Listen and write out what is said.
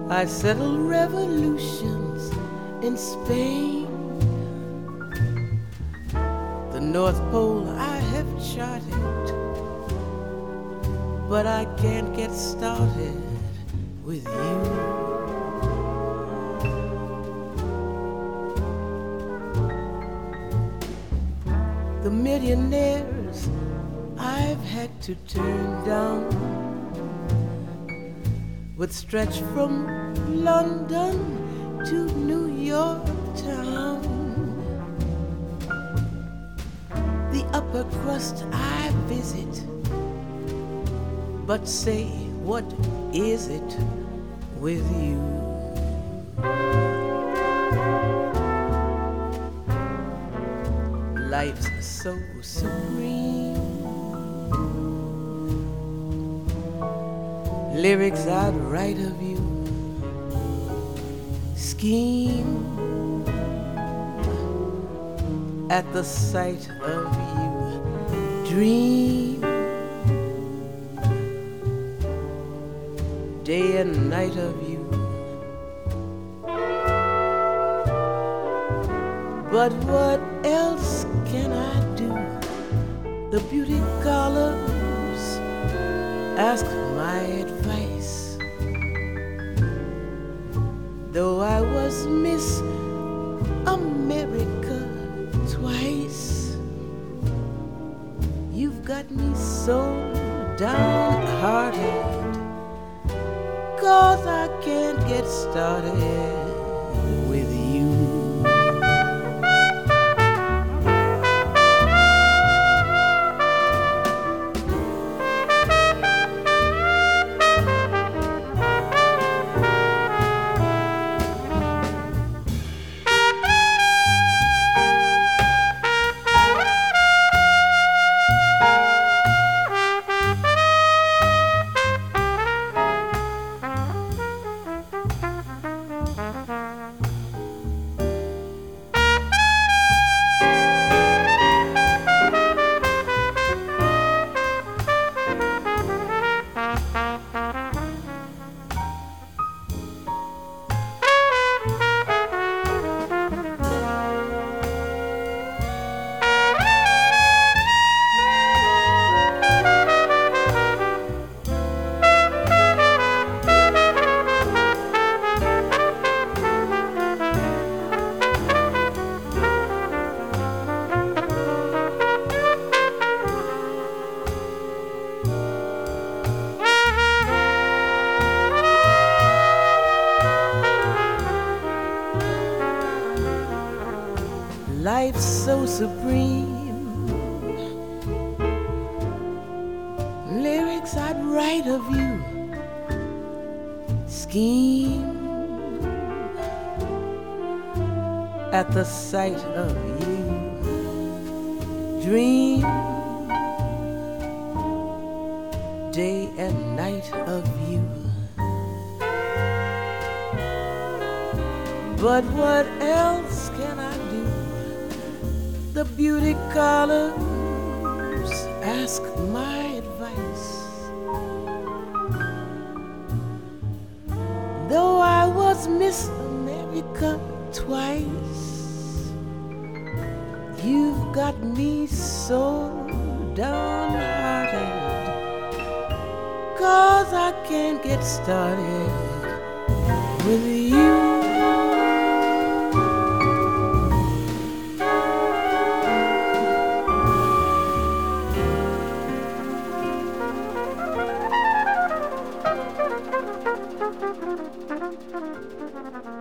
I settled revolutions in Spain. The North Pole I have charted, but I can't get started with you. The millionaires I've had to turn down would stretch from London to New York town. The upper crust I visit, but say, what is it with you? Life's so supreme. Lyrics I'd write of you, scheme at the sight of you, dream day and night of you. But what else can I do? The beauty scholars ask my advice. Though I was Miss America twice, you've got me so downhearted, 'cause I can't get started with you. Life's so supreme. Lyrics I'd write of you, scheme at the sight of you, dream day and night of you. But what else can I do? The beauty scholars ask my advice. Though I was Miss America twice, you've got me so downhearted, 'cause I can't get started with you. Thank you.